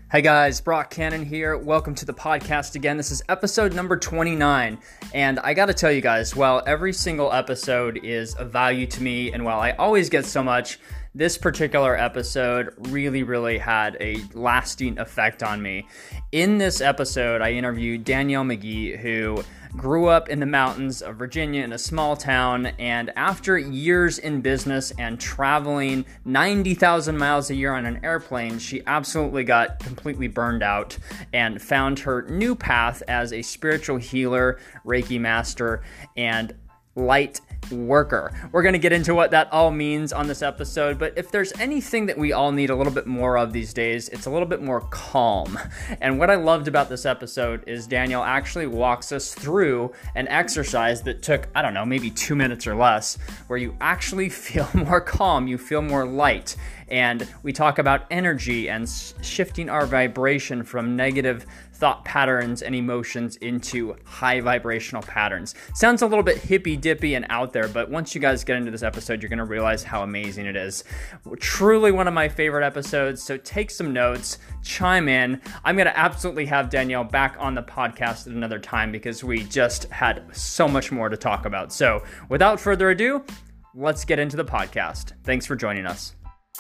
Hey guys, Brock Cannon here. Welcome to the podcast again. This is episode number 29. And I gotta tell you guys, while every single episode is of value to me, and while I always get so much, this particular episode really had a lasting effect on me. In this episode, I interviewed Danielle McGee, who grew up in the mountains of Virginia in a small town, and after years in business and traveling 90,000 miles a year on an airplane, she absolutely got completely burned out and found her new path as a spiritual healer, Reiki master, and light worker. We're going to get into what that all means on this episode, but if there's anything that we all need a little bit more of these days, it's a little bit more calm. And what I loved about this episode is Danielle actually walks us through an exercise that took, I don't know, maybe 2 minutes or less, where you actually feel more calm, you feel more light. And we talk about energy and shifting our vibration from negative thought patterns and emotions into high vibrational patterns. Sounds a little bit hippy dippy and out there, but once you guys get into this episode, you're going to realize how amazing it is. Truly one of my favorite episodes, so take some notes, chime in. I'm going to absolutely have Danielle back on the podcast at another time because we just had so much more to talk about. So without further ado, let's get into the podcast. Thanks for joining us.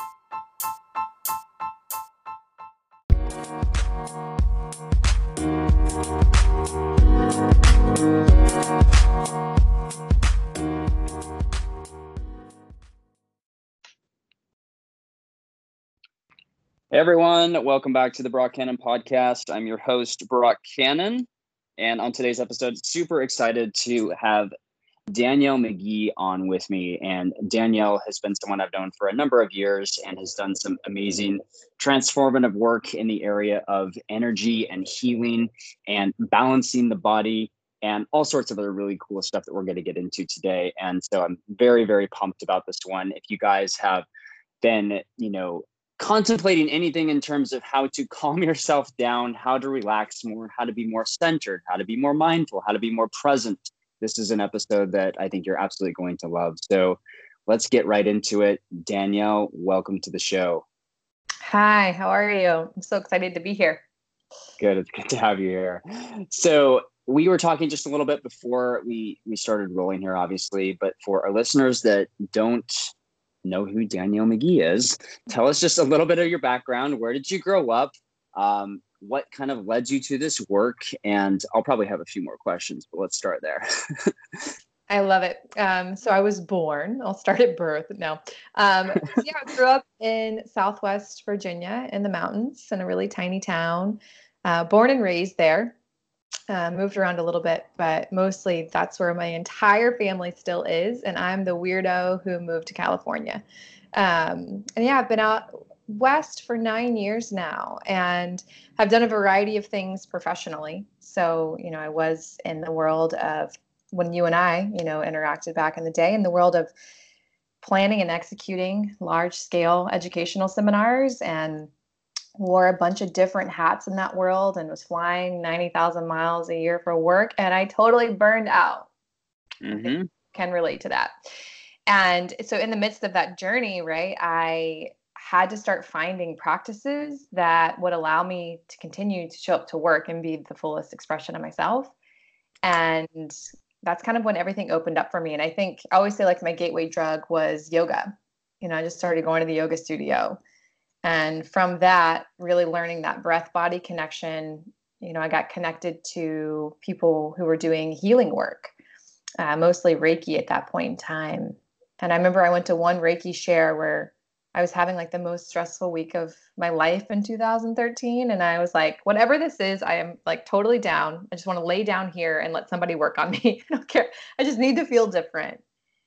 Hey everyone, welcome back to the Brock Cannon podcast. I'm your host, Brock Cannon, and on today's episode, super excited to have Danielle McGee on with me. And Danielle has been someone I've known for a number of years and has done some amazing transformative work in the area of energy and healing and balancing the body and all sorts of other really cool stuff that we're going to get into today. And so I'm very pumped about this one. If you guys have been, contemplating anything in terms of how to calm yourself down, how to relax more, how to be more centered, how to be more mindful, how to be more present, this is an episode that I think you're absolutely going to love. So let's get right into it. Danielle, welcome to the show. Hi, how are you? I'm so excited to be here. Good. It's good to have you here. So we were talking just a little bit before we started rolling here, obviously, but for our listeners that don't know who Danielle McGee is, tell us just a little bit of your background. Where did you grow up? What kind of led you to this work? And I'll probably have a few more questions, but let's start there. I love it. So I was born, I'll start at birth. No. I grew up in Southwest Virginia in the mountains in a really tiny town, born and raised there. Moved around a little bit, but mostly that's where my entire family still is. And I'm the weirdo who moved to California. I've been out west for 9 years now and have done a variety of things professionally. So, I was in the world of when you and I, interacted back in the day, in the world of planning and executing large scale educational seminars, and wore a bunch of different hats in that world and was flying 90,000 miles a year for work. And I totally burned out. Mm-hmm. Can relate to that. And so in the midst of that journey, right, I had to start finding practices that would allow me to continue to show up to work and be the fullest expression of myself. And that's kind of when everything opened up for me. And I think I always say like my gateway drug was yoga. I just started going to the yoga studio. And from that, really learning that breath-body connection, I got connected to people who were doing healing work, mostly Reiki at that point in time. And I remember I went to one Reiki share where I was having like the most stressful week of my life in 2013. And I was like, whatever this is, I am like totally down. I just want to lay down here and let somebody work on me. I don't care. I just need to feel different.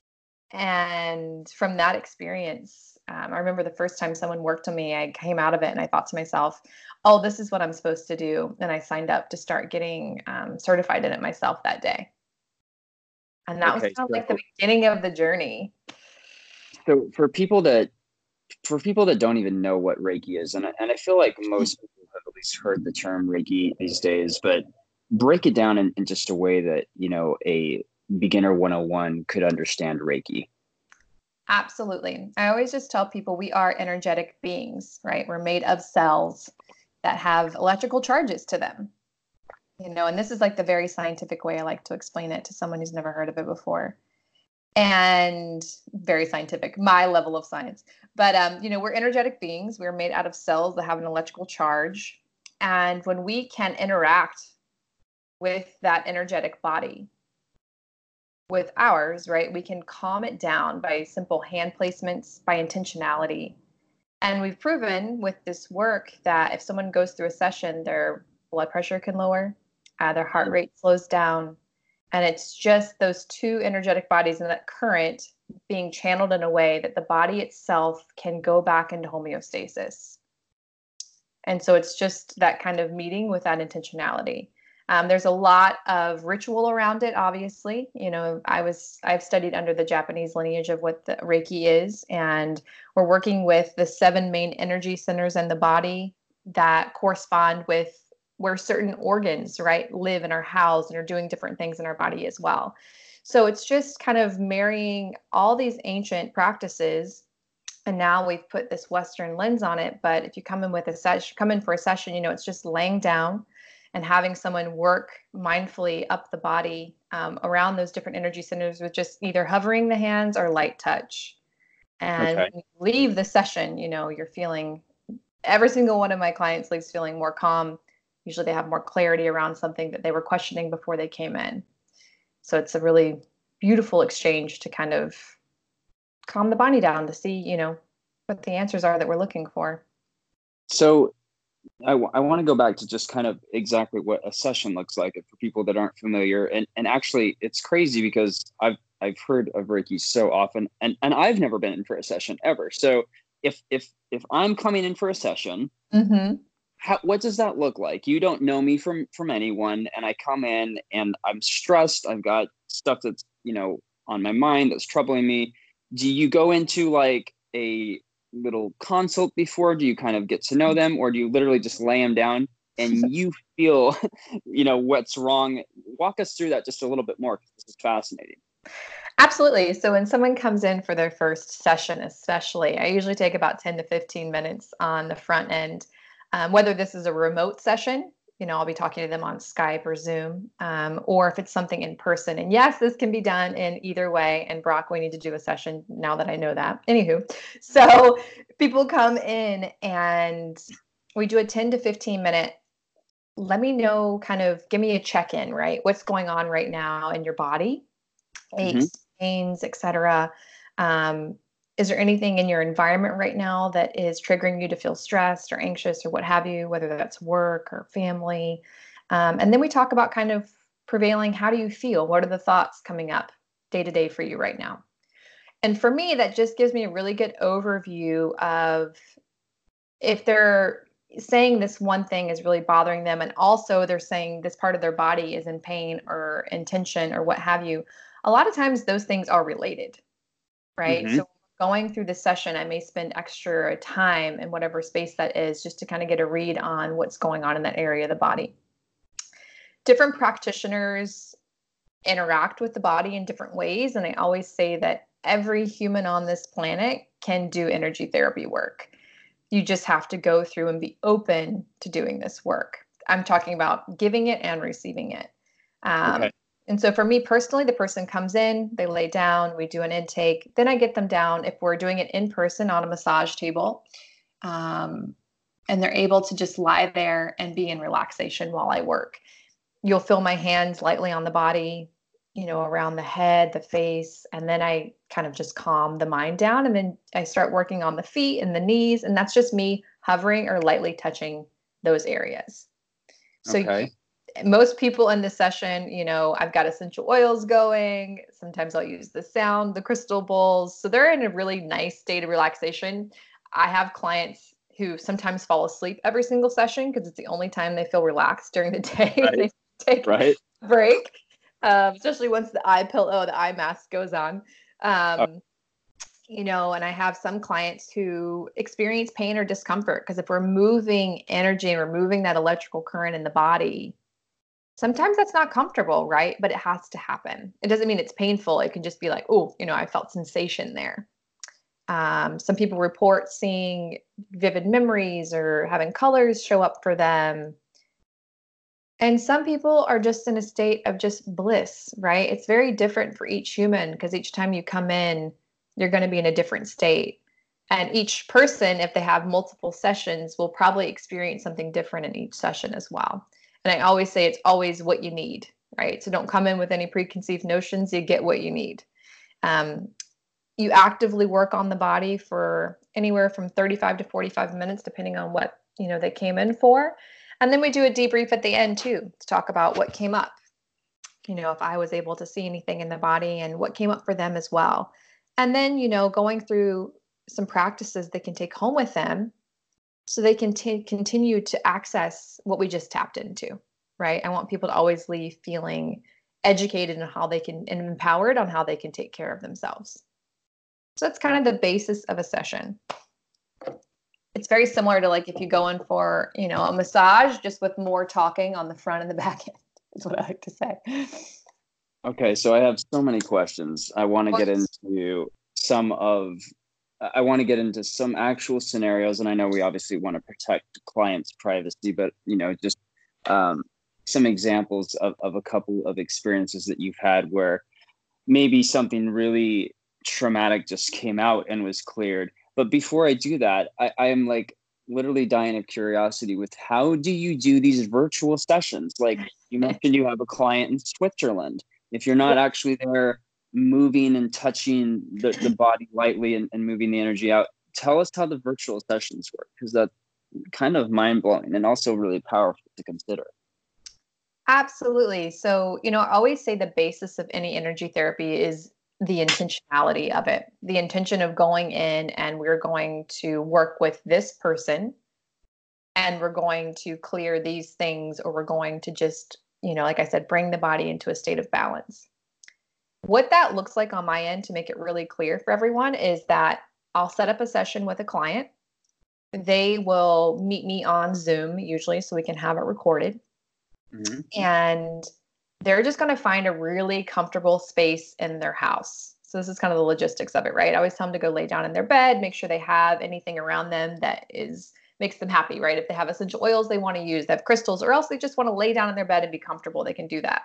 And from that experience, I remember the first time someone worked on me, I came out of it and I thought to myself, oh, this is what I'm supposed to do. And I signed up to start getting certified in it myself that day. And that was kind of like the beginning of the journey. So for people that don't even know what Reiki is, and I feel like most people have at least heard the term Reiki these days, but break it down in just a way that, a beginner 101 could understand Reiki. Absolutely. I always just tell people we are energetic beings, right? We're made of cells. that have electrical charges to them. And this is like the very scientific way I like to explain it to someone who's never heard of it before. And very scientific, my level of science. But, we're energetic beings. We're made out of cells that have an electrical charge. And when we can interact with that energetic body, with ours, right, we can calm it down by simple hand placements, by intentionality. And we've proven with this work that if someone goes through a session, their blood pressure can lower, their heart rate slows down. And it's just those two energetic bodies and that current being channeled in a way that the body itself can go back into homeostasis. And so it's just that kind of meeting with that intentionality. There's a lot of ritual around it, obviously. I've studied under the Japanese lineage of what the Reiki is, and we're working with the 7 main energy centers in the body that correspond with where certain organs, right, live and are housed and are doing different things in our body as well. So it's just kind of marrying all these ancient practices, and now we've put this Western lens on it. But if you come in for a session, it's just laying down and having someone work mindfully up the body around those different energy centers with just either hovering the hands or light touch. And when you leave the session, you're feeling, every single one of my clients leaves feeling more calm. Usually they have more clarity around something that they were questioning before they came in. So it's a really beautiful exchange to kind of calm the body down to see, what the answers are that we're looking for. So I want to go back to just kind of exactly what a session looks like for people that aren't familiar. And actually, it's crazy because I've heard of Reiki so often, and I've never been in for a session ever. So if I'm coming in for a session, mm-hmm. What does that look like? You don't know me from anyone, and I come in and I'm stressed. I've got stuff that's, on my mind that's troubling me. Do you go into like a little consult before? Do you kind of get to know them, or do you literally just lay them down and you feel, what's wrong? Walk us through that just a little bit more, because this is fascinating. Absolutely. So when someone comes in for their first session, especially, I usually take about 10 to 15 minutes on the front end. Whether this is a remote session, I'll be talking to them on Skype or Zoom, or if it's something in person. And yes, this can be done in either way. And Brock, we need to do a session now that I know that. Anywho, so people come in and we do a 10 to 15 minute, let me know, kind of give me a check-in, right? What's going on right now in your body, aches, pains, etc. Is there anything in your environment right now that is triggering you to feel stressed or anxious or what have you, whether that's work or family? And then we talk about kind of prevailing. How do you feel? What are the thoughts coming up day to day for you right now? And for me, that just gives me a really good overview of if they're saying this one thing is really bothering them, and also they're saying this part of their body is in pain or in tension or what have you. A lot of times those things are related, right? Mm-hmm. So going through the session, I may spend extra time in whatever space that is just to kind of get a read on what's going on in that area of the body. Different practitioners interact with the body in different ways. And I always say that every human on this planet can do energy therapy work. You just have to go through and be open to doing this work. I'm talking about giving it and receiving it. And so for me personally, the person comes in, they lay down, we do an intake, then I get them down if we're doing it in person on a massage table. And they're able to just lie there and be in relaxation while I work. You'll feel my hands lightly on the body, around the head, the face, and then I kind of just calm the mind down. And then I start working on the feet and the knees, and that's just me hovering or lightly touching those areas. So most people in the session, I've got essential oils going. Sometimes I'll use the sound, the crystal bowls. So they're in a really nice state of relaxation. I have clients who sometimes fall asleep every single session because it's the only time they feel relaxed during the day. Right. They take a break, especially once the eye mask goes on. And I have some clients who experience pain or discomfort because if we're moving energy and we're moving that electrical current in the body, sometimes that's not comfortable, right? But it has to happen. It doesn't mean it's painful. It can just be like, oh, I felt sensation there. Some people report seeing vivid memories or having colors show up for them. And some people are just in a state of just bliss, right? It's very different for each human because each time you come in, you're going to be in a different state. And each person, if they have multiple sessions, will probably experience something different in each session as well. And I always say it's always what you need, right? So don't come in with any preconceived notions. You get what you need. You actively work on the body for anywhere from 35 to 45 minutes, depending on what, they came in for. And then we do a debrief at the end too, to talk about what came up. If I was able to see anything in the body and what came up for them as well. And then, going through some practices they can take home with them so they can continue to access what we just tapped into, right? I want people to always leave feeling educated on how they can, and empowered on how they can take care of themselves. So that's kind of the basis of a session. It's very similar to like if you go in for, a massage, just with more talking on the front and the back end, is what I like to say. Okay, so I have so many questions. I want to get into some actual scenarios, and I know we obviously want to protect clients' privacy, but just some examples of a couple of experiences that you've had where maybe something really traumatic just came out and was cleared. But before I do that, I am like literally dying of curiosity with how do you do these virtual sessions? Like you mentioned, you have a client in Switzerland. If you're not actually there moving and touching the body lightly and moving the energy out, tell us how the virtual sessions work, because that's kind of mind-blowing and also really powerful to consider. Absolutely. So, I always say the basis of any energy therapy is the intentionality of it, the intention of going in and we're going to work with this person and we're going to clear these things, or we're going to just, like I said, bring the body into a state of balance. What that looks like on my end, to make it really clear for everyone, is that I'll set up a session with a client. They will meet me on Zoom usually so we can have it recorded. Mm-hmm. And they're just going to find a really comfortable space in their house. So this is kind of the logistics of it, right? I always tell them to go lay down in their bed, make sure they have anything around them that makes them happy, right? If they have essential oils they want to use, they have crystals, or else they just want to lay down in their bed and be comfortable, they can do that.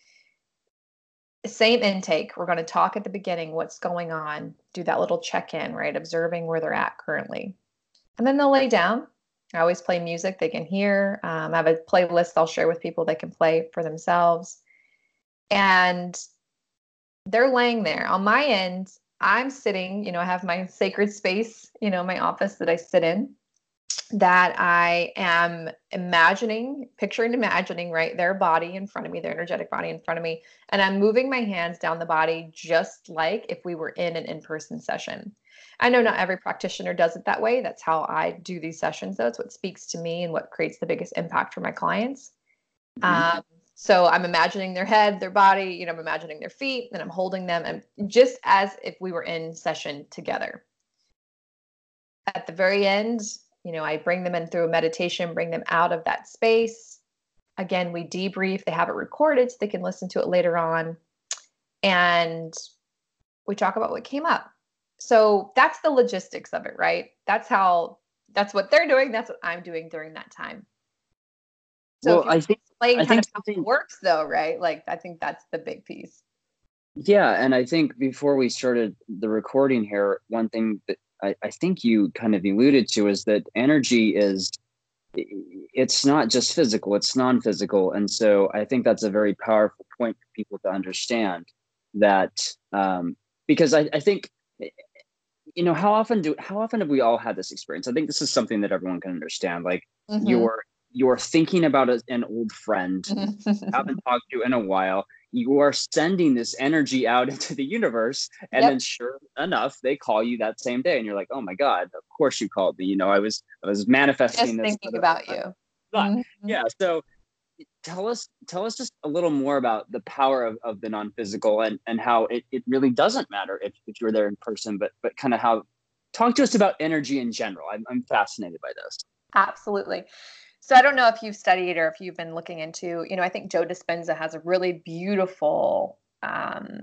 Same intake. We're going to talk at the beginning, what's going on, do that little check-in, right? Observing where they're at currently. And then they'll lay down. I always play music they can hear. I have a playlist I'll share with people they can play for themselves. And they're laying there. On my end, I'm sitting, I have my sacred space, my office that I sit in, that I am imagining, right, their body in front of me, their energetic body in front of me. And I'm moving my hands down the body just like if we were in an in-person session. I know not every practitioner does it that way. That's how I do these sessions, though. It's what speaks to me and what creates the biggest impact for my clients. Mm-hmm. So I'm imagining their head, their body, I'm imagining their feet, and I'm holding them, and just as if we were in session together. At the very end, I bring them in through a meditation, bring them out of that space. Again, we debrief. They have it recorded so they can listen to it later on. And we talk about what came up. So that's the logistics of it, right? That's what they're doing. That's what I'm doing during that time. So well, I think how it works though, right? Like, I think that's the big piece. Yeah. And I think before we started the recording here, one thing that I think you kind of alluded to is that energy it's not just physical, it's non-physical. And so I think that's a very powerful point for people to understand that, because I think, how often have we all had this experience? I think this is something that everyone can understand. Like mm-hmm. you're thinking about an old friend haven't talked to in a while. You are sending this energy out into the universe, and then sure enough, they call you that same day, and you're like, "Oh my God, of course you called me." I was manifesting just this. Thinking about you. Mm-hmm. Yeah. So tell us just a little more about the power of the non-physical and how it really doesn't matter if you're there in person, but kind of talk to us about energy in general. I'm fascinated by this. Absolutely. So I don't know if you've studied or if you've been looking into, I think Joe Dispenza has a really beautiful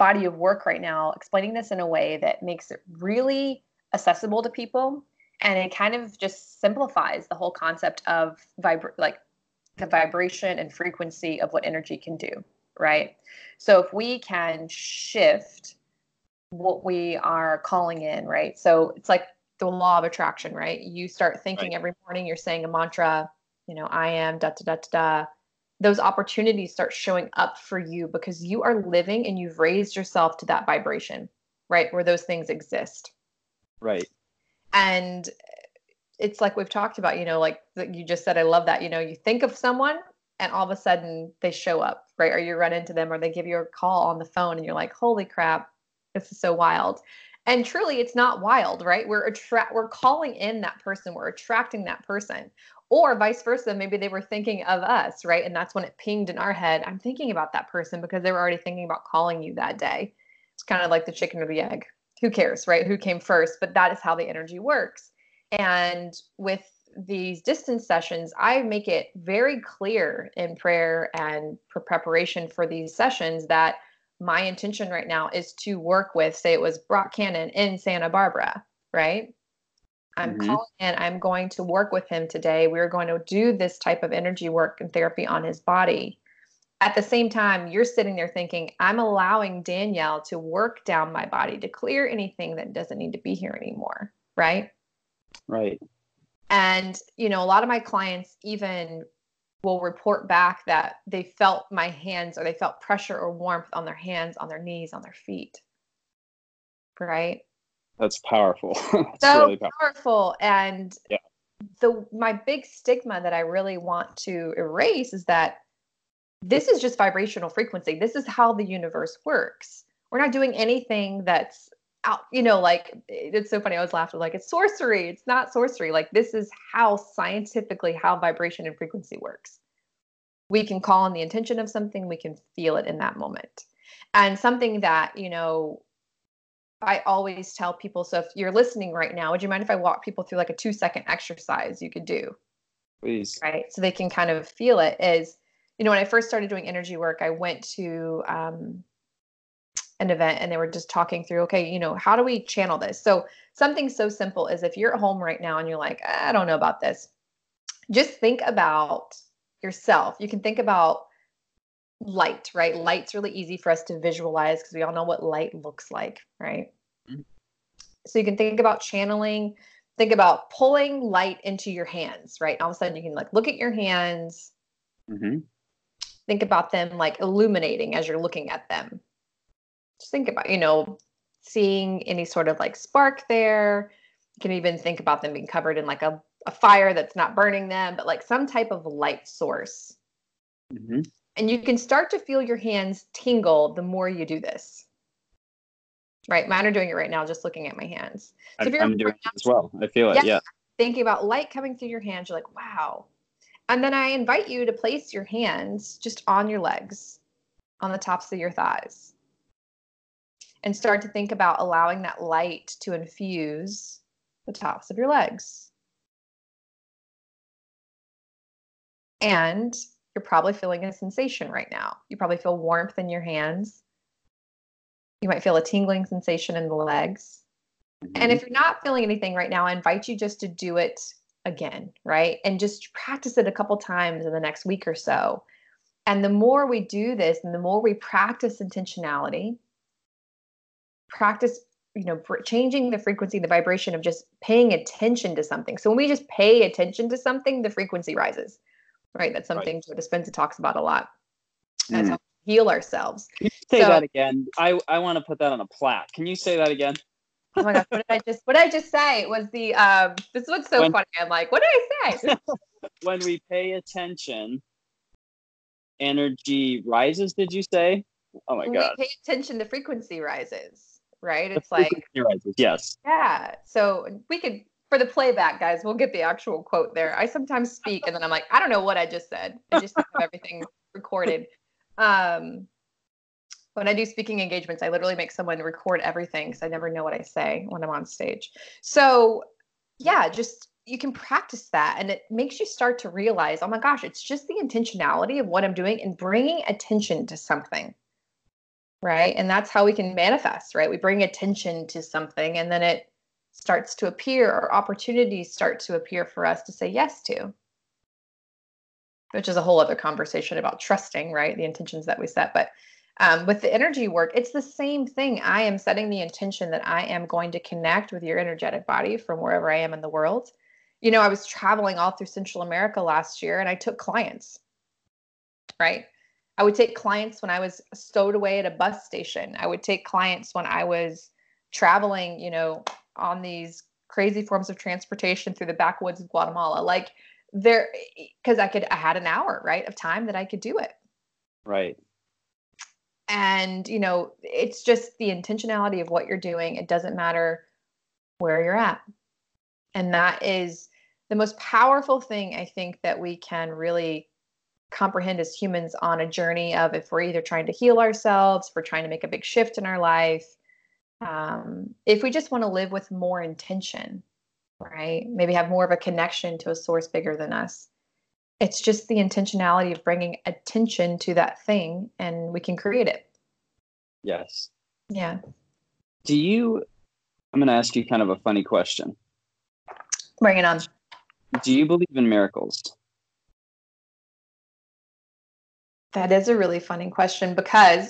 body of work right now, explaining this in a way that makes it really accessible to people. And it kind of just simplifies the whole concept of like the vibration and frequency of what energy can do, right? So if we can shift what we are calling in, right? So it's like the law of attraction, right? You start thinking every morning, you're saying a mantra, I am da da da da da. Those opportunities start showing up for you because you are living and you've raised yourself to that vibration, right? Where those things exist. Right. And it's like we've talked about, like you just said, I love that, you think of someone and all of a sudden they show up, right? Or you run into them or they give you a call on the phone and you're like, holy crap, this is so wild. And truly it's not wild, right? We're calling in that person. We're attracting that person, or vice versa. Maybe they were thinking of us, right? And that's when it pinged in our head. I'm thinking about that person because they were already thinking about calling you that day. It's kind of like the chicken or the egg. Who cares, right? Who came first? But that is how the energy works. And with these distance sessions, I make it very clear in prayer and preparation for these sessions that my intention right now is to work with, say it was Brock Cannon in Santa Barbara, right? I'm calling in, I'm going to work with him today. We're going to do this type of energy work and therapy on his body. At the same time, you're sitting there thinking, I'm allowing Danielle to work down my body to clear anything that doesn't need to be here anymore, right? Right. And, a lot of my clients even will report back that they felt my hands or they felt pressure or warmth on their hands, on their knees, on their feet. Right? That's powerful. That's so really powerful. And yeah. My big stigma that I really want to erase is that this is just vibrational frequency. This is how the universe works. We're not doing anything that's out, like, it's so funny. I was laughing, like, it's sorcery. It's not sorcery. Like, this is how scientifically how vibration and frequency works. We can call on the intention of something. We can feel it in that moment. And something that, I always tell people, so if you're listening right now, would you mind if I walk people through like a 2-second exercise you could do? Please. Right. So they can kind of feel it. Is, when I first started doing energy work, I went to an event and they were just talking through, okay, how do we channel this? So something so simple as if you're at home right now and you're like, I don't know about this. Just think about yourself. You can think about light, right? Light's really easy for us to visualize because we all know what light looks like, right? Mm-hmm. So you can think about channeling, think about pulling light into your hands, right? And all of a sudden you can like look at your hands, think about them like illuminating as you're looking at them. Just think about, seeing any sort of like spark there. You can even think about them being covered in like a fire that's not burning them, but like some type of light source. And you can start to feel your hands tingle the more you do this. Right? Mine are doing it right now, just looking at my hands. So I'm doing it as well. I feel it, yeah. Thinking about light coming through your hands, you're like, wow. And then I invite you to place your hands just on your legs, on the tops of your thighs. And start to think about allowing that light to infuse the tops of your legs. And you're probably feeling a sensation right now. You probably feel warmth in your hands. You might feel a tingling sensation in the legs. And if you're not feeling anything right now, I invite you just to do it again, right? And just practice it a couple times in the next week or so. And the more we do this and the more we practice intentionality, practice, changing the frequency, the vibration of just paying attention to something. So when we just pay attention to something, the frequency rises. Right. That's something Joe Dispenza talks about a lot. That's how we heal ourselves. Can you say that again? I want to put that on a plaque. Can you say that again? Oh my gosh, what did I just say? It was the this is what's so funny. I'm like, what did I say? When we pay attention, energy rises, did you say? Oh my God. When we pay attention, the frequency rises. Right? It's like rises, yes. Yeah. So we could, for the playback, guys, we'll get the actual quote there. I sometimes speak and then I'm like, I don't know what I just said. I just have everything recorded. When I do speaking engagements, I literally make someone record everything because I never know what I say when I'm on stage. So yeah, just you can practice that and it makes you start to realize, oh my gosh, it's just the intentionality of what I'm doing and bringing attention to something. right? And that's how we can manifest, right? We bring attention to something and then it starts to appear, or opportunities start to appear for us to say yes to, which is a whole other conversation about trusting, right? The intentions that we set. But with the energy work, it's the same thing. I am setting the intention that I am going to connect with your energetic body from wherever I am in the world. You know, I was traveling all through Central America last year and I took clients, right? I would take clients when I was stowed away at a bus station. I would take clients when I was traveling, you know, on these crazy forms of transportation through the backwoods of Guatemala. Like there, because I had an hour, right, of time that I could do it. Right. And, you know, it's just the intentionality of what you're doing. It doesn't matter where you're at. And that is the most powerful thing I think that we can really comprehend as humans on a journey of, if we're either trying to heal ourselves, if we're trying to make a big shift in our life, if we just want to live with more intention, right? Maybe have more of a connection to a source bigger than us. It's just the intentionality of bringing attention to that thing and we can create it. Yes. Yeah. I'm going to ask you kind of a funny question. Bring it on. Do you believe in miracles? That is a really funny question because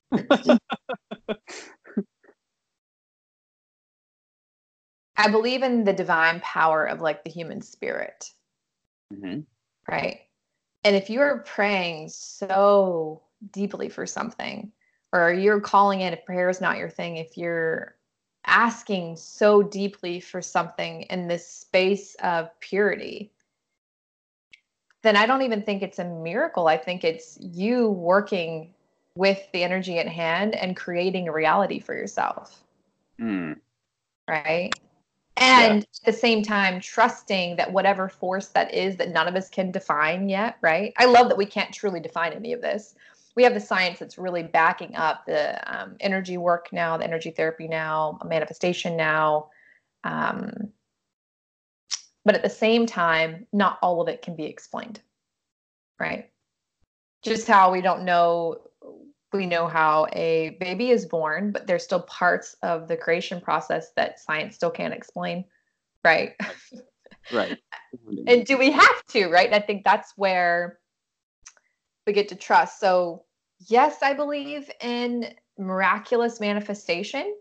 I believe in the divine power of like the human spirit. Mm-hmm. Right. And if you're praying so deeply for something, or you're calling in, if prayer is not your thing, if you're asking so deeply for something in this space of purity, then I don't even think it's a miracle. I think it's you working with the energy at hand and creating a reality for yourself. Mm. Right. And at the same time, trusting that whatever force that is that none of us can define yet, right? I love that we can't truly define any of this. We have the science that's really backing up the energy work now, the energy therapy now, manifestation now. But at the same time, not all of it can be explained, right? Just how we know how a baby is born, but there's still parts of the creation process that science still can't explain. Right. Right. And do we have to, right? And I think that's where we get to trust. So yes, I believe in miraculous manifestation.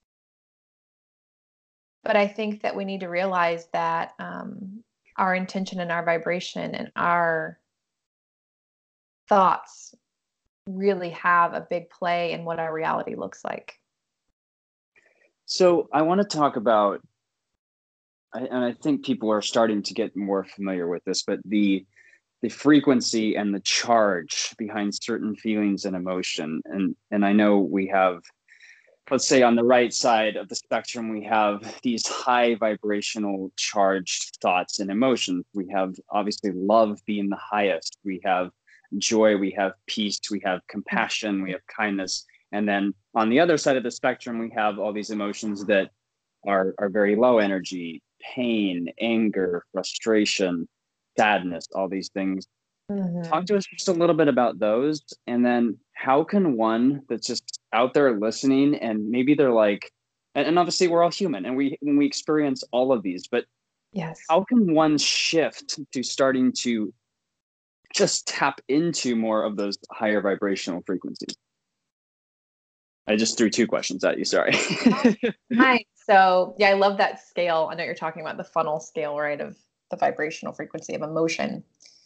But I think that we need to realize that our intention and our vibration and our thoughts really have a big play in what our reality looks like. So I want to talk about, and I think people are starting to get more familiar with this, but the frequency and the charge behind certain feelings and emotion. And I know we have, let's say on the right side of the spectrum, we have these high vibrational charged thoughts and emotions. We have obviously love being the highest. We have joy, we have peace, we have compassion, we have kindness. And then on the other side of the spectrum, we have all these emotions that are very low energy: pain, anger, frustration, sadness, all these things. Mm-hmm. Talk to us just a little bit about those. And then how can one that's just out there listening, and maybe they're like, and obviously we're all human and we experience all of these, but yes, how can one shift to starting to just tap into more of those higher vibrational frequencies? I just threw two questions at you. Sorry. Nice. So yeah, I love that scale. I know you're talking about the funnel scale, right, of the vibrational frequency of emotion.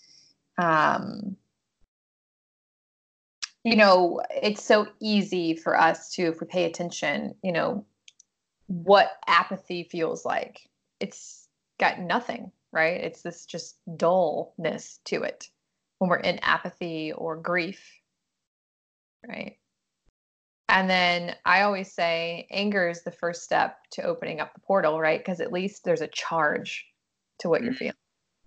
You know, it's so easy for us to, if we pay attention, you know, what apathy feels like. It's got nothing, right? It's this just dullness to it when we're in apathy or grief, right? And then I always say anger is the first step to opening up the portal, right? Because at least there's a charge to what you're feeling.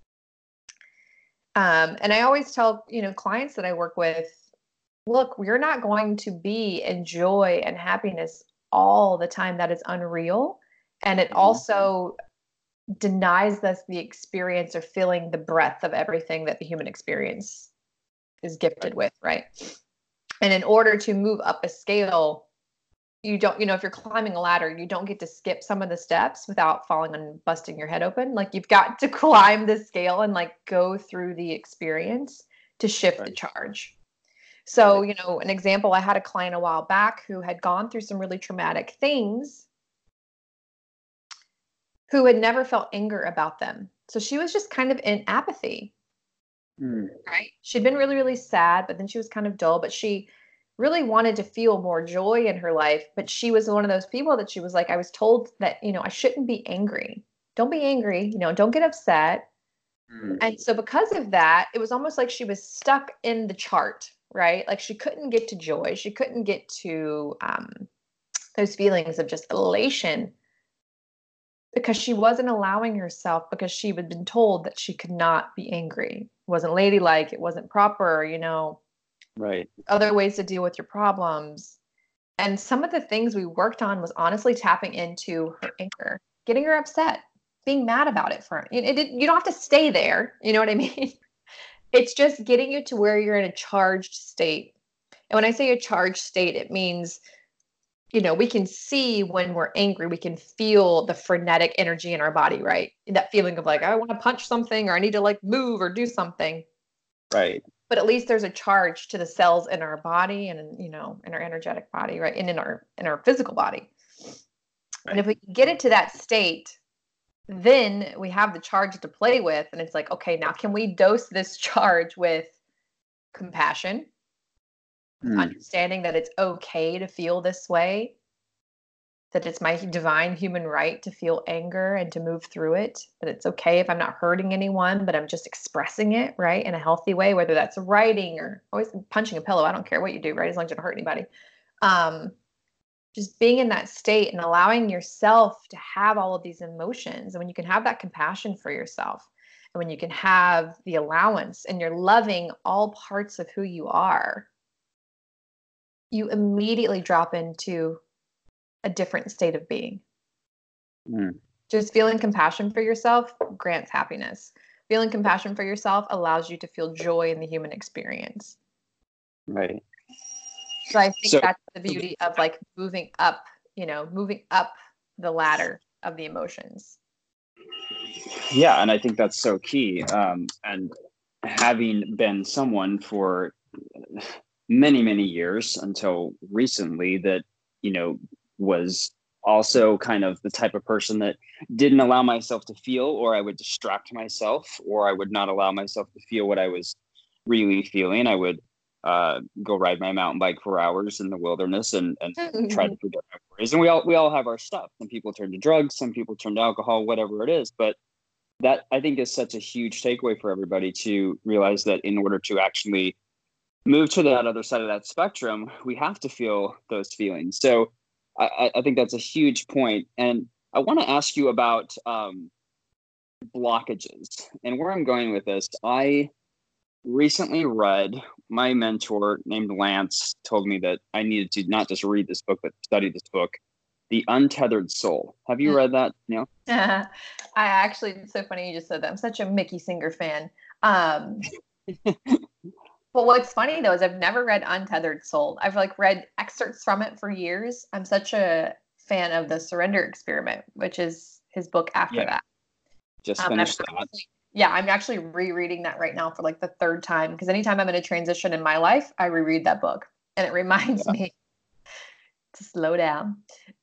And I always tell, you know, clients that I work with, look, we're not going to be in joy and happiness all the time. That is unreal. And it also denies us the experience or feeling the breadth of everything that the human experience is gifted with, right? And in order to move up a scale, you don't, if you're climbing a ladder, you don't get to skip some of the steps without falling and busting your head open. Like, you've got to climb the scale and like go through the experience to shift the charge. So, an example, I had a client a while back who had gone through some really traumatic things, who had never felt anger about them. So she was just kind of in apathy, right? She'd been really, really sad, but then she was kind of dull, but she really wanted to feel more joy in her life. But she was one of those people that she was like, I was told that, I shouldn't be angry. Don't be angry, don't get upset. And so because of that, it was almost like she was stuck in the chart, right? Like, she couldn't get to joy. She couldn't get to those feelings of just elation, because she wasn't allowing herself, because she had been told that she could not be angry. It wasn't ladylike. It wasn't proper, Right. Other ways to deal with your problems. And some of the things we worked on was honestly tapping into her anger, getting her upset, being mad about it you don't have to stay there. You know what I mean? It's just getting you to where you're in a charged state. And when I say a charged state, it means, we can see when we're angry, we can feel the frenetic energy in our body, right? That feeling of like, I want to punch something, or I need to like move or do something. Right. But at least there's a charge to the cells in our body and, in our energetic body, right? And in our physical body. Right. And if we can get into that state, then we have the charge to play with. And it's like, okay, now can we dose this charge with compassion? Understanding that it's okay to feel this way, that it's my divine human right to feel anger and to move through it, that it's okay if I'm not hurting anyone, but I'm just expressing it, right, in a healthy way, whether that's writing or always punching a pillow. I don't care what you do, right, as long as you don't hurt anybody. Just being in that state and allowing yourself to have all of these emotions. And when you can have that compassion for yourself, and when you can have the allowance and you're loving all parts of who you are, you immediately drop into a different state of being. Just feeling compassion for yourself grants happiness. Feeling compassion for yourself allows you to feel joy in the human experience. Right. So I think that's the beauty of like moving up the ladder of the emotions. Yeah. And I think that's so key. And having been someone for many, many years until recently that, was also kind of the type of person that didn't allow myself to feel, or I would distract myself, or I would not allow myself to feel what I was really feeling. I would go ride my mountain bike for hours in the wilderness and try to forget my worries. And we all have our stuff. Some people turn to drugs, some people turn to alcohol, whatever it is. But that, I think, is such a huge takeaway for everybody to realize that in order to actually move to that other side of that spectrum, we have to feel those feelings. So I think that's a huge point. And I want to ask you about blockages. And where I'm going with this, I recently read, my mentor named Lance told me that I needed to not just read this book, but study this book, The Untethered Soul. Have you read that, Neil? I actually, it's so funny you just said that. I'm such a Mickey Singer fan. But what's funny though is I've never read Untethered Soul. I've like read excerpts from it for years. I'm such a fan of The Surrender Experiment, which is his book after that. Just finished that. I'm actually rereading that right now for like the third time, because anytime I'm in a transition in my life, I reread that book, and it reminds me to slow down,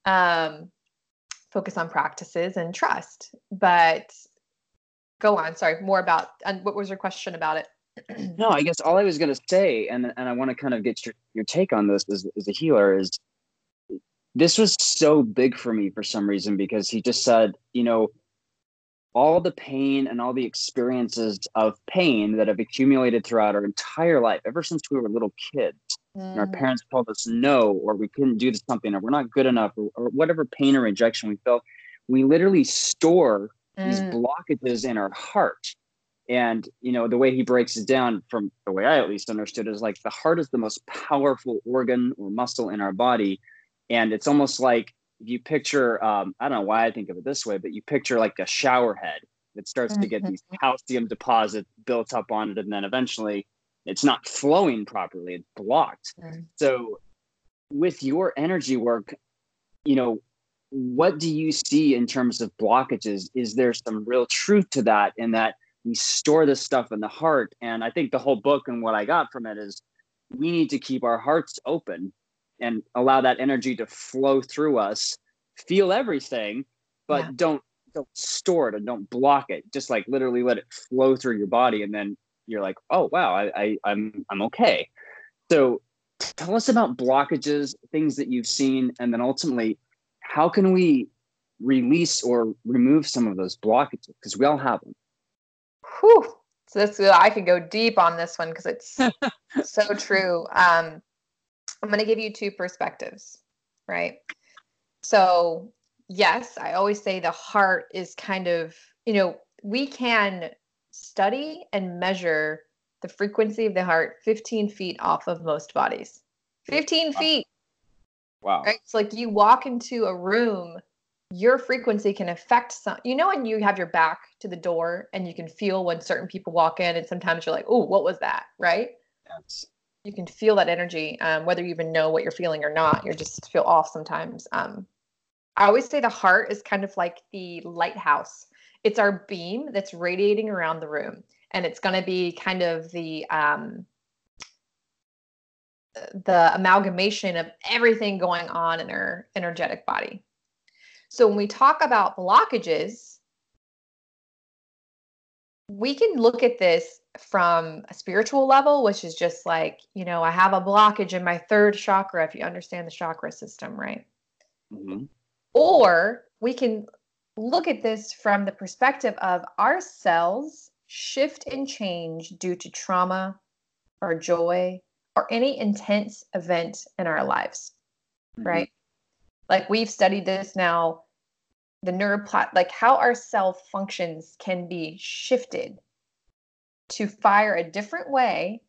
focus on practices and trust. But go on. Sorry, more about, and what was your question about it? No, I guess all I was going to say, and I want to kind of get your take on this as a healer, is this was so big for me for some reason, because he just said, all the pain and all the experiences of pain that have accumulated throughout our entire life, ever since we were little kids, and our parents told us no, or we couldn't do something, or we're not good enough, or whatever pain or rejection we felt, we literally store these blockages in our heart. And, the way he breaks it down, from the way I at least understood, is like the heart is the most powerful organ or muscle in our body. And it's almost like, if you picture, I don't know why I think of it this way, but you picture like a shower head that starts to get these calcium deposits built up on it. And then eventually it's not flowing properly. It's blocked. Mm. So with your energy work, you know, what do you see in terms of blockages? Is there some real truth to that, in that we store this stuff in the heart? And I think the whole book and what I got from it is we need to keep our hearts open and allow that energy to flow through us, feel everything, but Yeah. don't store it and don't block it. Just like literally let it flow through your body. And then you're like, oh, wow, I'm okay. So tell us about blockages, things that you've seen, and then ultimately, how can we release or remove some of those blockages? Because we all have them. Whew. So I could go deep on this one because it's so true. I'm going to give you two perspectives, right? So yes, I always say the heart is kind of, we can study and measure the frequency of the heart 15 feet off of most bodies. 15 feet. Wow. Right? It's like you walk into a room, your frequency can affect some, when you have your back to the door and you can feel when certain people walk in, and sometimes you're like, oh, what was that? Right? Yes. You can feel that energy, whether you even know what you're feeling or not. You just feel off sometimes. I always say the heart is kind of like the lighthouse. It's our beam that's radiating around the room, and it's going to be kind of the amalgamation of everything going on in our energetic body. So when we talk about blockages, we can look at this from a spiritual level, which is just like, I have a blockage in my third chakra, if you understand the chakra system, right? Mm-hmm. Or we can look at this from the perspective of our cells shift and change due to trauma or joy or any intense event in our lives, Mm-hmm. right? Like we've studied this now, the like how our cell functions can be shifted to fire a different way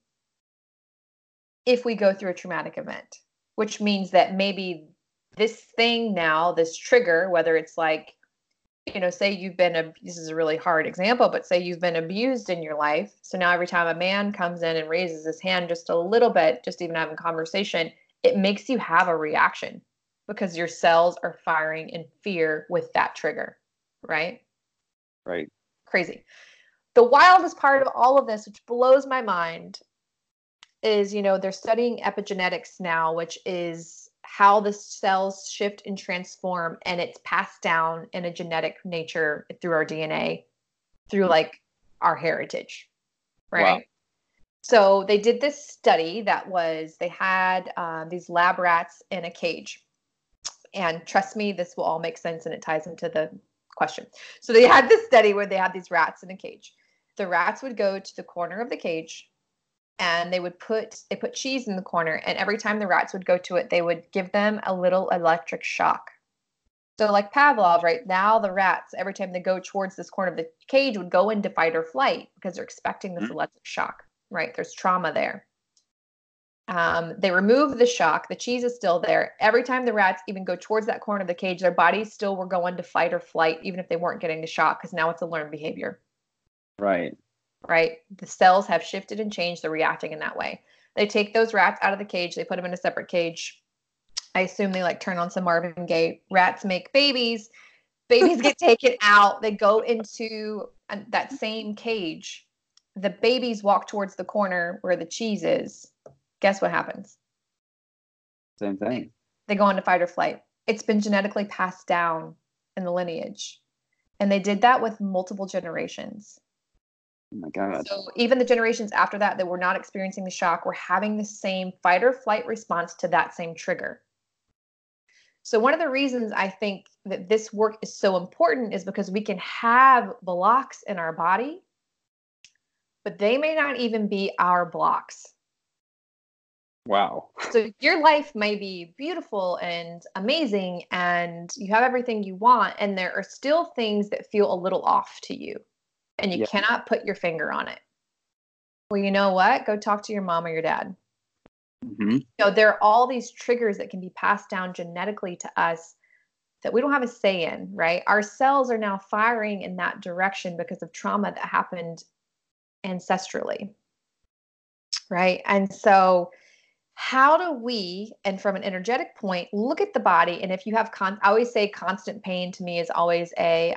if we go through a traumatic event, which means that maybe this thing now, this trigger, whether it's like, say you've been, this is a really hard example, but say you've been abused in your life. So now every time a man comes in and raises his hand just a little bit, just even having conversation, it makes you have a reaction because your cells are firing in fear with that trigger, right? Right. Crazy. The wildest part of all of this, which blows my mind, is, they're studying epigenetics now, which is how the cells shift and transform, and it's passed down in a genetic nature through our DNA, through like our heritage, right? Wow. So they did this study they had these lab rats in a cage. And trust me, this will all make sense and it ties into the question. So they had this study where they had these rats in a cage. The rats would go to the corner of the cage and they put cheese in the corner, and every time the rats would go to it, they would give them a little electric shock. So like Pavlov, right now the rats, every time they go towards this corner of the cage, would go into fight or flight because they're expecting this electric shock, right? There's trauma there. They remove the shock. The cheese is still there. Every time the rats even go towards that corner of the cage, their bodies still were going to fight or flight, even if they weren't getting the shock, because now it's a learned behavior. Right. Right? The cells have shifted and changed. They're reacting in that way. They take those rats out of the cage. They put them in a separate cage. I assume they turn on some Marvin Gaye. Rats make babies. Babies get taken out. They go into that same cage. The babies walk towards the corner where the cheese is. Guess what happens? Same thing. They go into fight or flight. It's been genetically passed down in the lineage. And they did that with multiple generations. Oh my God. So even the generations after that were not experiencing the shock were having the same fight or flight response to that same trigger. So one of the reasons I think that this work is so important is because we can have blocks in our body, but they may not even be our blocks. Wow. So your life may be beautiful and amazing and you have everything you want, and there are still things that feel a little off to you and you cannot put your finger on it. Well, you know what? Go talk to your mom or your dad. Mm-hmm. There are all these triggers that can be passed down genetically to us that we don't have a say in, right? Our cells are now firing in that direction because of trauma that happened ancestrally, right? And so how do we, and from an energetic point, look at the body? And if you have, I always say constant pain to me is always a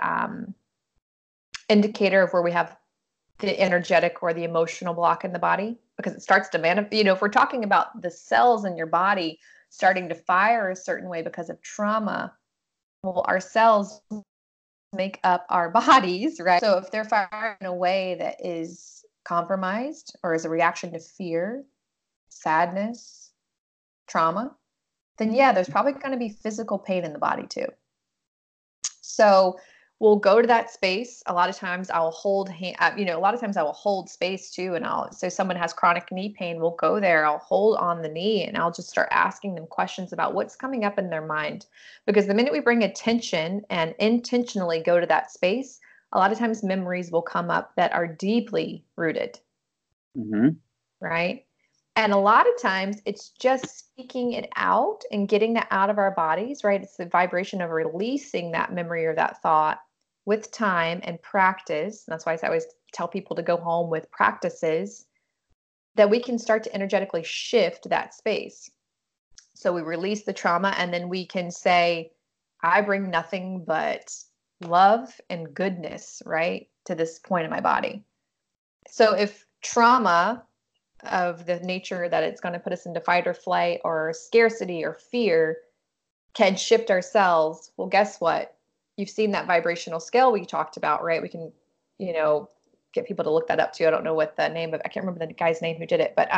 indicator of where we have the energetic or the emotional block in the body, because it starts to manifest. If we're talking about the cells in your body starting to fire a certain way because of trauma, well, our cells make up our bodies, right? So if they're firing in a way that is compromised or is a reaction to fear, sadness, trauma, then yeah, there's probably going to be physical pain in the body too. So we'll go to that space. A lot of times I'll hold a lot of times I will hold space too. And so someone has chronic knee pain, we'll go there, I'll hold on the knee and I'll just start asking them questions about what's coming up in their mind. Because the minute we bring attention and intentionally go to that space, a lot of times memories will come up that are deeply rooted. Mm-hmm. Right? And a lot of times it's just speaking it out and getting that out of our bodies, right? It's the vibration of releasing that memory or that thought with time and practice. And that's why I always tell people to go home with practices that we can start to energetically shift that space. So we release the trauma and then we can say, I bring nothing but love and goodness, right, to this point in my body. So if trauma of the nature that it's going to put us into fight or flight or scarcity or fear can shift our cells, well, guess what? You've seen that vibrational scale we talked about, right? We can, get people to look that up too. I don't know what the name of, I can't remember the guy's name who did it, but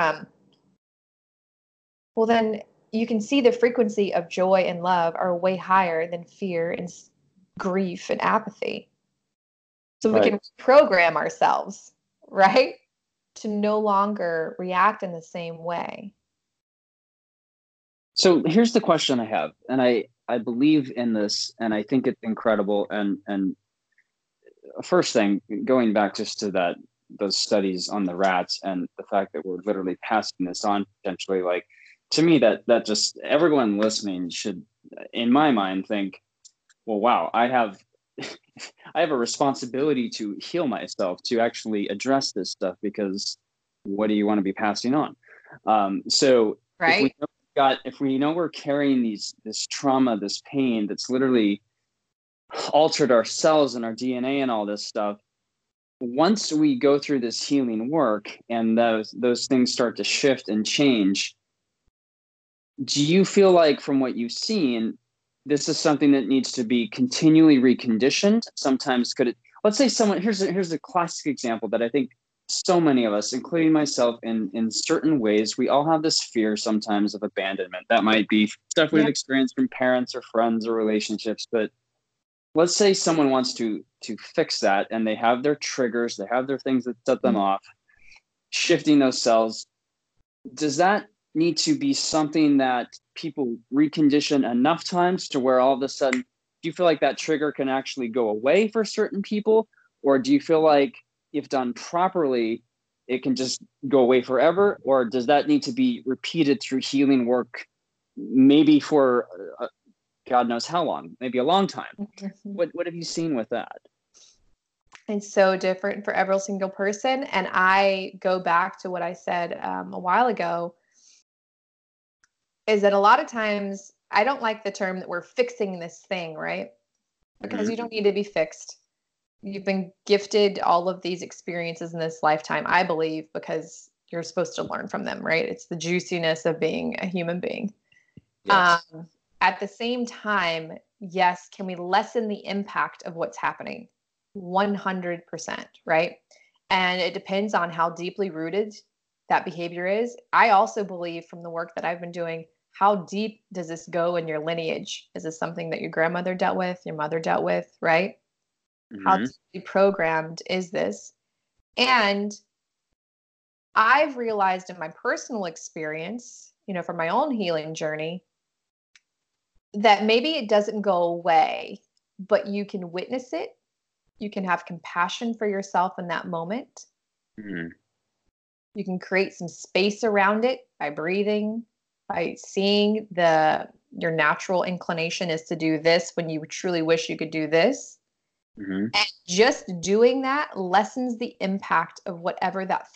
well, then you can see the frequency of joy and love are way higher than fear and grief and apathy. So we can program ourselves, right, to no longer react in the same way. So here's the question I have, and I believe in this, and I think it's incredible. And first thing, going back just to those studies on the rats and the fact that we're literally passing this on potentially, like, to me, that just everyone listening should, in my mind, think, well, wow, I have a responsibility to heal myself, to actually address this stuff, because what do you want to be passing on? So right. If we know we're carrying this trauma, this pain that's literally altered our cells and our DNA and all this stuff, once we go through this healing work and those things start to shift and change, do you feel like, from what you've seen, this is something that needs to be continually reconditioned? Sometimes let's say someone, here's a classic example that I think so many of us, including myself, in certain ways, we all have this fear sometimes of abandonment. That might be stuff we've experienced from parents or friends or relationships. But let's say someone wants to fix that, and they have their triggers, they have their things that set them off, shifting those cells. Does that need to be something that people recondition enough times to where all of a sudden, do you feel like that trigger can actually go away for certain people? Or do you feel like, if done properly, it can just go away forever? Or does that need to be repeated through healing work, maybe for God knows how long, maybe a long time? What have you seen with that? It's so different for every single person. And I go back to what I said a while ago, is that a lot of times I don't like the term that we're fixing this thing, right? Because you don't need to be fixed. You've been gifted all of these experiences in this lifetime, I believe, because you're supposed to learn from them, right? It's the juiciness of being a human being. Yes. At the same time, yes, can we lessen the impact of what's happening? 100%, right? And it depends on how deeply rooted that behavior is. I also believe, from the work that I've been doing, how deep does this go in your lineage? Is this something that your grandmother dealt with, your mother dealt with, right? How deeply programmed is this? And I've realized in my personal experience, from my own healing journey, that maybe it doesn't go away, but you can witness it. You can have compassion for yourself in that moment. You can create some space around it by breathing, by seeing your natural inclination is to do this when you truly wish you could do this. And just doing that lessens the impact of whatever that thought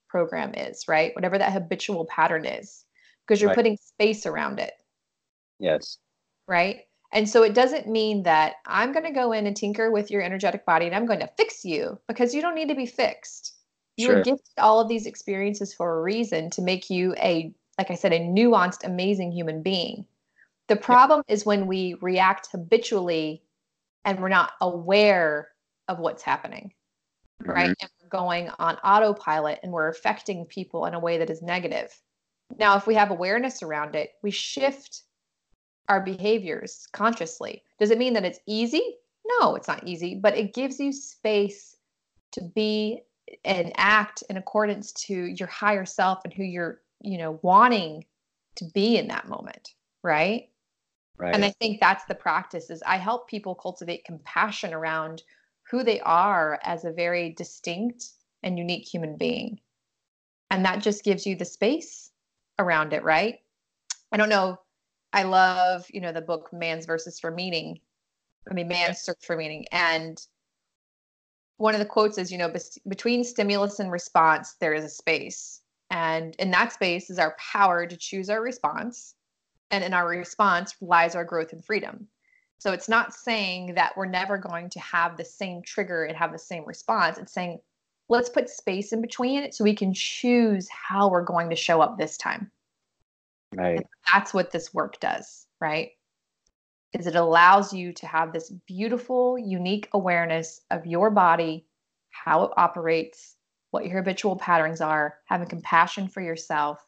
program is, right? Whatever that habitual pattern is, because you're Right. putting space around it, Yes. right? And so it doesn't mean that I'm going to go in and tinker with your energetic body and I'm going to fix you, because you don't need to be fixed. You were Sure. gifted all of these experiences for a reason, to make you like I said, a nuanced, amazing human being. The problem is when we react habitually and we're not aware of what's happening, right? Mhm. And we're going on autopilot and we're affecting people in a way that is negative. Now, if we have awareness around it, we shift our behaviors consciously. Does it mean that it's easy? No, it's not easy, but it gives you space to be and act in accordance to your higher self and who you're, wanting to be in that moment, right? And I Right. think that's the practice. Is I help people cultivate compassion around who they are as a very distinct and unique human being. And that just gives you the space around it, right? I don't know. I love, the book Man's Versus for Meaning. Man's Search for Meaning. And one of the quotes is, between stimulus and response, there is a space. And in that space is our power to choose our response. And in our response lies our growth and freedom. So it's not saying that we're never going to have the same trigger and have the same response. It's saying, let's put space in between it so we can choose how we're going to show up this time. Right. And that's what this work does, right? Is it allows you to have this beautiful, unique awareness of your body, how it operates, what your habitual patterns are, having compassion for yourself,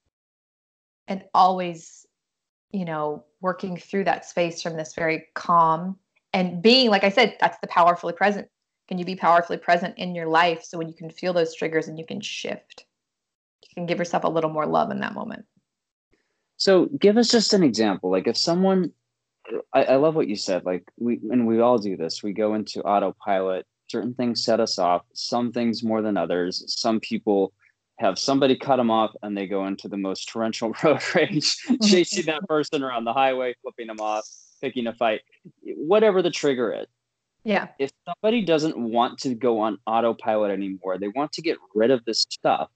and always, working through that space from this very calm and being, like I said, that's the powerfully present. Can you be powerfully present in your life so when you can feel those triggers and you can shift, you can give yourself a little more love in that moment? So give us just an example. Like if someone, I love what you said. Like we all do this. We go into autopilot. Certain things set us off. Some things more than others. Some people have somebody cut them off and they go into the most torrential road rage, chasing that person around the highway, flipping them off, picking a fight, whatever the trigger is. Yeah. If somebody doesn't want to go on autopilot anymore, they want to get rid of this stuff.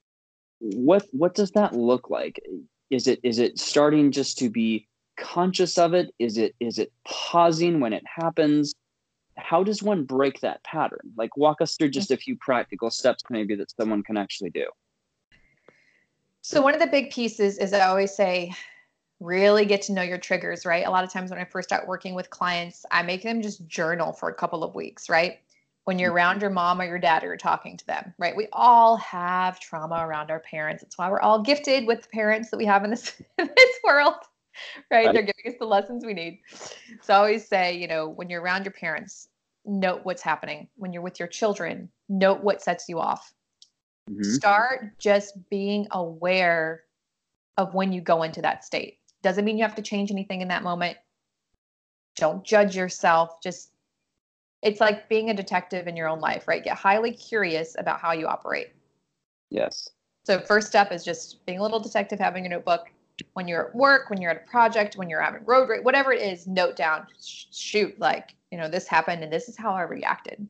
What does that look like? Is it starting just to be conscious of it? Is it pausing when it happens? How does one break that pattern? Like walk us through just a few practical steps maybe that someone can actually do. So one of the big pieces is I always say, really get to know your triggers, right? A lot of times when I first start working with clients, I make them just journal for a couple of weeks, right? When you're around your mom or your dad or you're talking to them, right? We all have trauma around our parents. It's why we're all gifted with the parents that we have in this world, right? They're giving us the lessons we need. So I always say, when you're around your parents, note what's happening. When you're with your children, note what sets you off. Mm-hmm. Start just being aware of when you go into that state. Doesn't mean you have to change anything in that moment. Don't judge yourself. It's like being a detective in your own life, right? Get highly curious about how you operate. Yes. So first step is just being a little detective, having a notebook. When you're at work, when you're at a project, when you're having road rage, whatever it is, note down, shoot, like, this happened and this is how I reacted.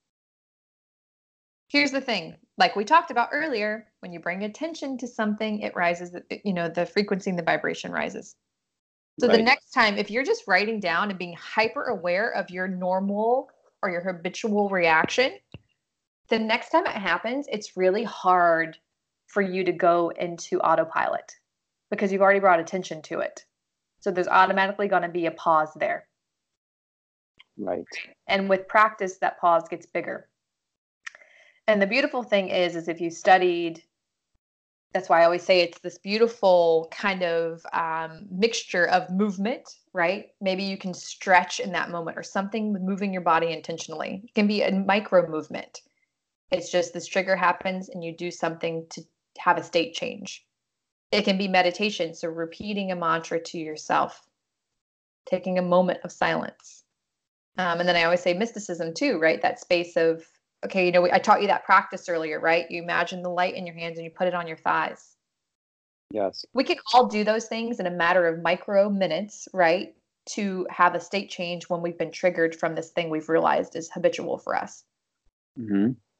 Here's the thing, like we talked about earlier, when you bring attention to something, it rises, the frequency and the vibration rises. So Right. The next time, if you're just writing down and being hyper aware of your normal or your habitual reaction, the next time it happens, it's really hard for you to go into autopilot because you've already brought attention to it. So there's automatically going to be a pause there. Right. And with practice, that pause gets bigger. And the beautiful thing is if you studied, that's why I always say it's this beautiful kind of mixture of movement, right? Maybe you can stretch in that moment or something with moving your body intentionally. It can be a micro movement. It's just this trigger happens and you do something to have a state change. It can be meditation, so repeating a mantra to yourself, taking a moment of silence. And then I always say mysticism too, right? That space of, okay, I taught you that practice earlier, right? You imagine the light in your hands and you put it on your thighs. Yes. We can all do those things in a matter of micro minutes, right? To have a state change when we've been triggered from this thing we've realized is habitual for us. Mm-hmm.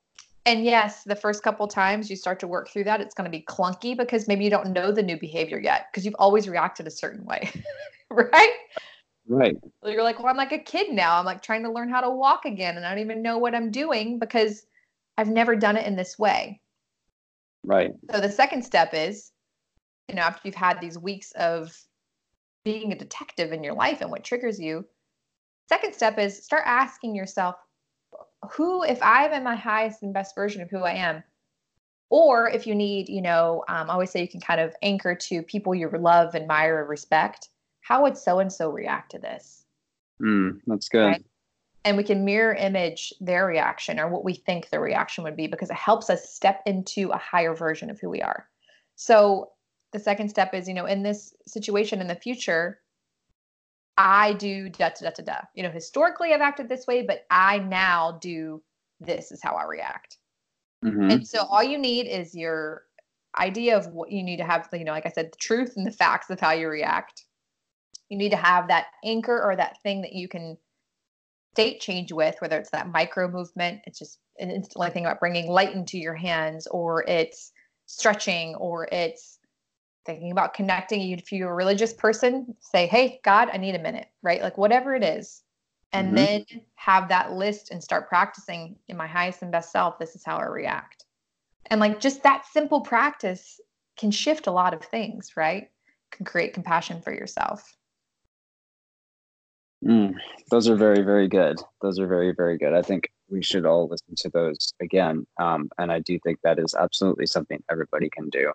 And yes, the first couple times you start to work through that, it's going to be clunky because maybe you don't know the new behavior yet because you've always reacted a certain way, right? Right. You're like, well, I'm like a kid now. I'm like trying to learn how to walk again, and I don't even know what I'm doing because I've never done it in this way. Right. So the second step is, after you've had these weeks of being a detective in your life and what triggers you, second step is start asking yourself, if I'm in my highest and best version of who I am, or if you need, I always say you can kind of anchor to people you love, admire, or respect. How would so-and-so react to this? That's good. Right? And we can mirror image their reaction or what we think their reaction would be because it helps us step into a higher version of who we are. So the second step is, in this situation in the future, I do da da da da. Historically I've acted this way, but I now do this is how I react. Mm-hmm. And so all you need is your idea of what you need to have, like I said, the truth and the facts of how you react. You need to have that anchor or that thing that you can state change with, whether it's that micro movement, it's just an instantly thing about bringing light into your hands, or it's stretching, or it's thinking about connecting. If you're a religious person, say, hey, God, I need a minute, right? Like whatever it is. And then have that list and start practicing in my highest and best self. This is how I react. And like just that simple practice can shift a lot of things, right? Can create compassion for yourself. Those are very, very good. Those are very, very good. I think we should all listen to those again. And I do think that is absolutely something everybody can do.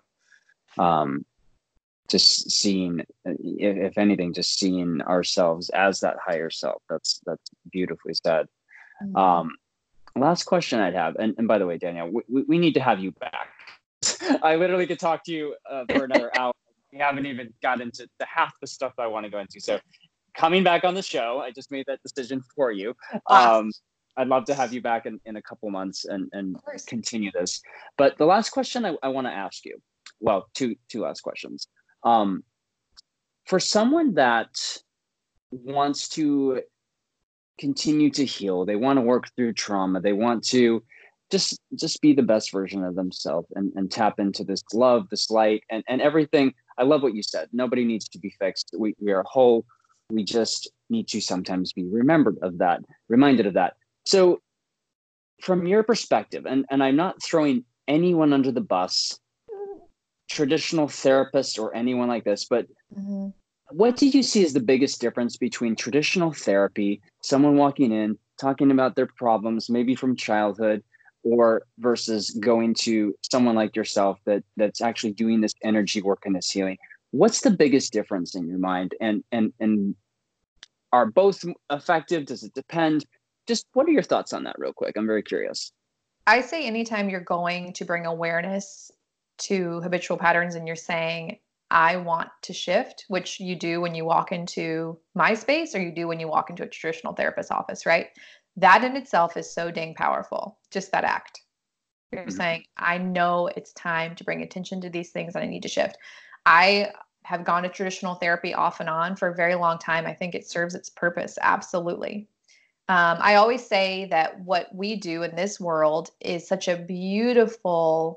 Just seeing, if anything, just seeing ourselves as that higher self. That's beautifully said. Last question I'd have, and by the way, Danielle, we need to have you back. I literally could talk to you for another hour. We haven't even got into the half the stuff I want to go into. So coming back on the show, I just made that decision for you. I'd love to have you back in a couple months and continue this. But the last question I want to ask you, well, two last questions. For someone that wants to continue to heal, they want to work through trauma, they want to just be the best version of themselves and tap into this love, this light, and everything. I love what you said. Nobody needs to be fixed. We are whole. We just need to sometimes be reminded of that. So from your perspective, and I'm not throwing anyone under the bus, traditional therapist or anyone like this, but what do you see as the biggest difference between traditional therapy, someone walking in, talking about their problems, maybe from childhood, or versus going to someone like yourself that's actually doing this energy work and this healing? What's the biggest difference in your mind? And are both effective? Does it depend? Just what are your thoughts on that real quick? I'm very curious. I say anytime you're going to bring awareness to habitual patterns and you're saying, I want to shift, which you do when you walk into my space or you do when you walk into a traditional therapist's office, right? That in itself is so dang powerful. Just that act. You're saying, I know it's time to bring attention to these things and I need to shift. I have gone to traditional therapy off and on for a very long time. I think it serves its purpose. Absolutely. I always say that what we do in this world is such a beautiful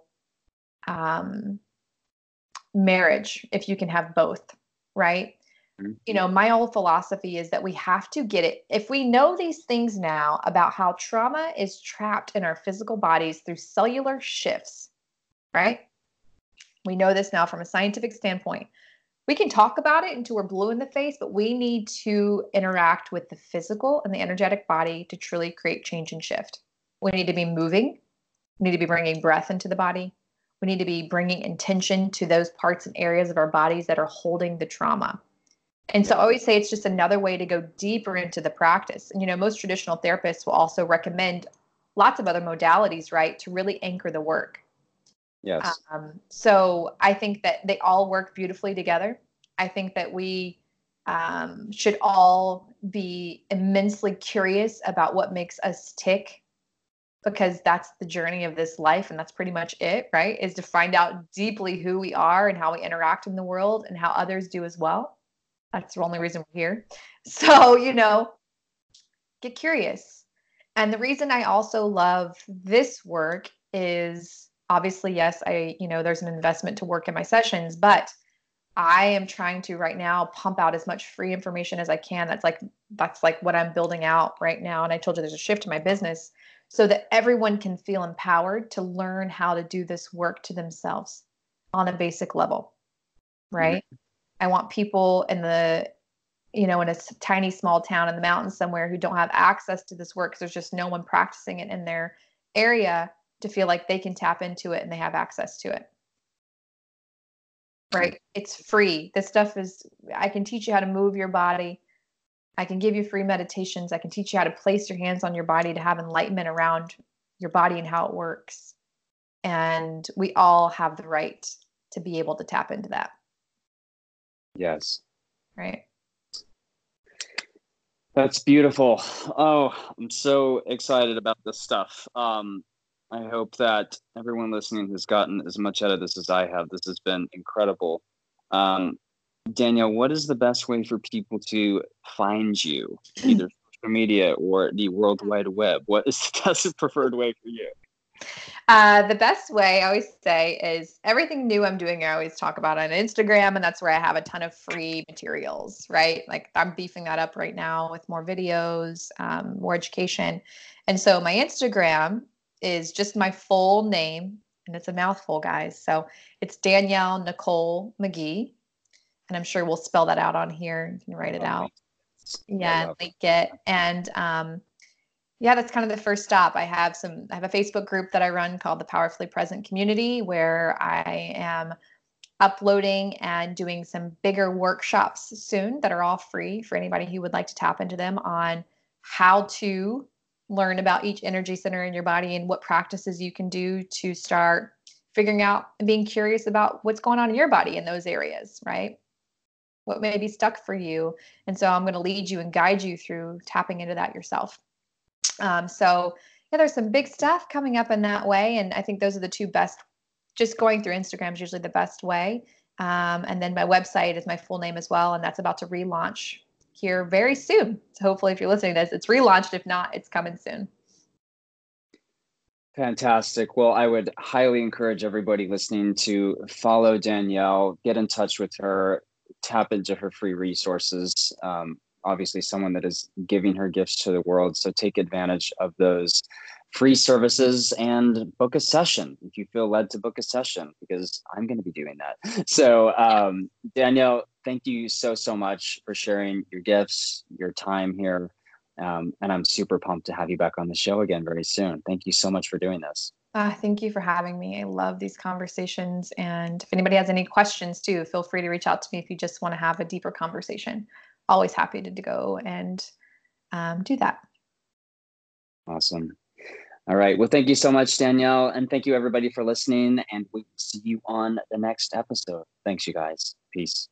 marriage if you can have both, right? My whole philosophy is that we have to get it. If we know these things now about how trauma is trapped in our physical bodies through cellular shifts, right? We know this now from a scientific standpoint. We can talk about it until we're blue in the face, but we need to interact with the physical and the energetic body to truly create change and shift. We need to be moving. We need to be bringing breath into the body. We need to be bringing intention to those parts and areas of our bodies that are holding the trauma. And so I always say it's just another way to go deeper into the practice. And, most traditional therapists will also recommend lots of other modalities, right, to really anchor the work. Yes. So I think that they all work beautifully together. I think that we should all be immensely curious about what makes us tick, because that's the journey of this life. And that's pretty much it, right? Is to find out deeply who we are and how we interact in the world and how others do as well. That's the only reason we're here. So, get curious. And the reason I also love this work is obviously, yes, there's an investment to work in my sessions, but I am trying to right now pump out as much free information as I can. That's like what I'm building out right now. And I told you there's a shift in my business so that everyone can feel empowered to learn how to do this work to themselves on a basic level, right? Mm-hmm. I want people in in a tiny, small town in the mountains somewhere who don't have access to this work because there's just no one practicing it in their area to feel like they can tap into it and they have access to it. Right? It's free. This stuff I can teach you how to move your body. I can give you free meditations. I can teach you how to place your hands on your body to have enlightenment around your body and how it works. And we all have the right to be able to tap into that. Yes. Right. That's beautiful. Oh, I'm so excited about this stuff. I hope that everyone listening has gotten as much out of this as I have. This has been incredible. Danielle, what is the best way for people to find you, either social media or the World Wide Web? What is the best preferred way for you? The best way I always say is everything new I'm doing, I always talk about on Instagram, and that's where I have a ton of free materials, right? Like I'm beefing that up right now with more videos, more education. And so my Instagram is just my full name, and it's a mouthful, guys. So it's Danielle Nicole McGee, and I'm sure we'll spell that out on here. You can write it out. Yeah, link it. And that's kind of the first stop. I have a Facebook group that I run called the Powerfully Present Community, where I am uploading and doing some bigger workshops soon that are all free for anybody who would like to tap into them on how to learn about each energy center in your body and what practices you can do to start figuring out and being curious about what's going on in your body in those areas, right? What may be stuck for you. And so I'm going to lead you and guide you through tapping into that yourself. There's some big stuff coming up in that way. And I think those are the two best. Just going through Instagram is usually the best way. And then my website is my full name as well. And that's about to relaunch here very soon. So hopefully if you're listening to this, it's relaunched. If not, it's coming soon. Fantastic. Well, I would highly encourage everybody listening to follow Danielle, get in touch with her, tap into her free resources. Obviously someone that is giving her gifts to the world. So take advantage of those free services and book a session if you feel led to book a session, because I'm going to be doing that. So Danielle, thank you so much for sharing your gifts, your time here. And I'm super pumped to have you back on the show again very soon. Thank you so much for doing this. Thank you for having me. I love these conversations. And if anybody has any questions too, feel free to reach out to me if you just want to have a deeper conversation. Always happy to go and do that. Awesome. All right. Well, thank you so much, Danielle. And thank you, everybody, for listening. And we will see you on the next episode. Thanks, you guys. Peace.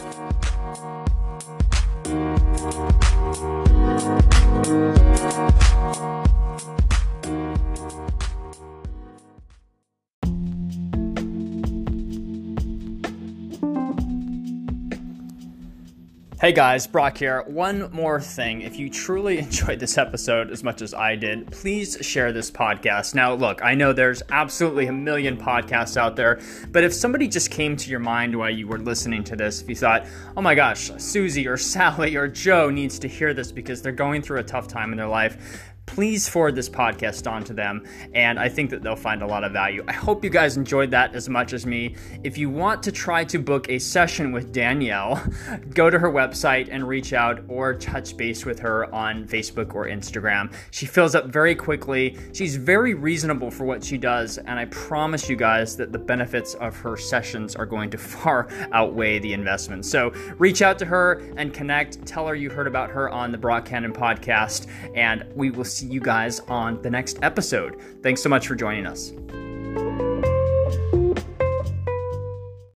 Hey guys, Brock here. One more thing. If you truly enjoyed this episode as much as I did, please share this podcast. Now, look, I know there's absolutely a million podcasts out there, but if somebody just came to your mind while you were listening to this, if you thought, oh my gosh, Susie or Sally or Joe needs to hear this because they're going through a tough time in their life, please forward this podcast on to them, and I think that they'll find a lot of value. I hope you guys enjoyed that as much as me. If you want to try to book a session with Danielle, go to her website and reach out or touch base with her on Facebook or Instagram. She fills up very quickly. She's very reasonable for what she does, and I promise you guys that the benefits of her sessions are going to far outweigh the investment. So reach out to her and connect. Tell her you heard about her on the Brock Cannon podcast, and we will see you guys on the next episode. Thanks so much for joining us.